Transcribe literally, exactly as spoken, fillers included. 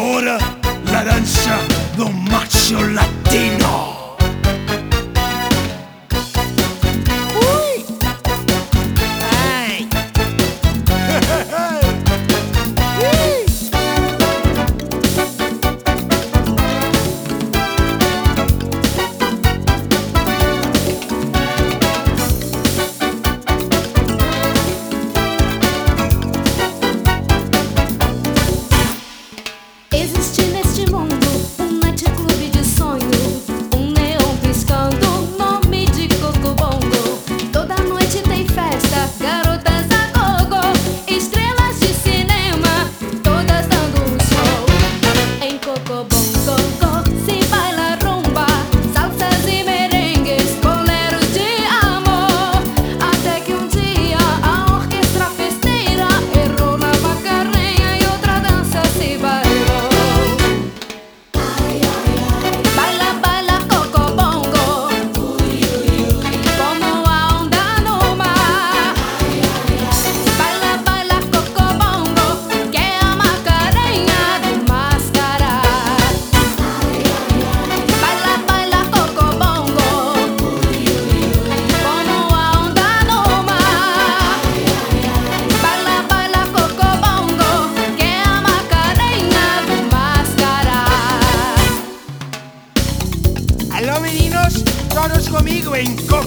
agora la dança do macho latino. Ui! Ai! Existe neste mundo um nightclub de sonho, um neon piscando, nome de Coco Bongo. Toda noite tem festa, garotas a gogo, estrelas de cinema, todas dando um show. Em Coco Bongo se baila rumba, salsas e merengues, boleros de amor. Até que um dia a orquestra festeira errou na macarena e outra dança se bailou. Baila, baila, Coco Bongo, como a onda no mar. Baila, baila, Coco Bongo, que é a Macarena do Mascarar. Baila, baila, Coco Bongo, como a onda no mar. Baila, baila, Coco Bongo, que é a Macarena do Mascarar. Aló meninos, todos comigo en Coco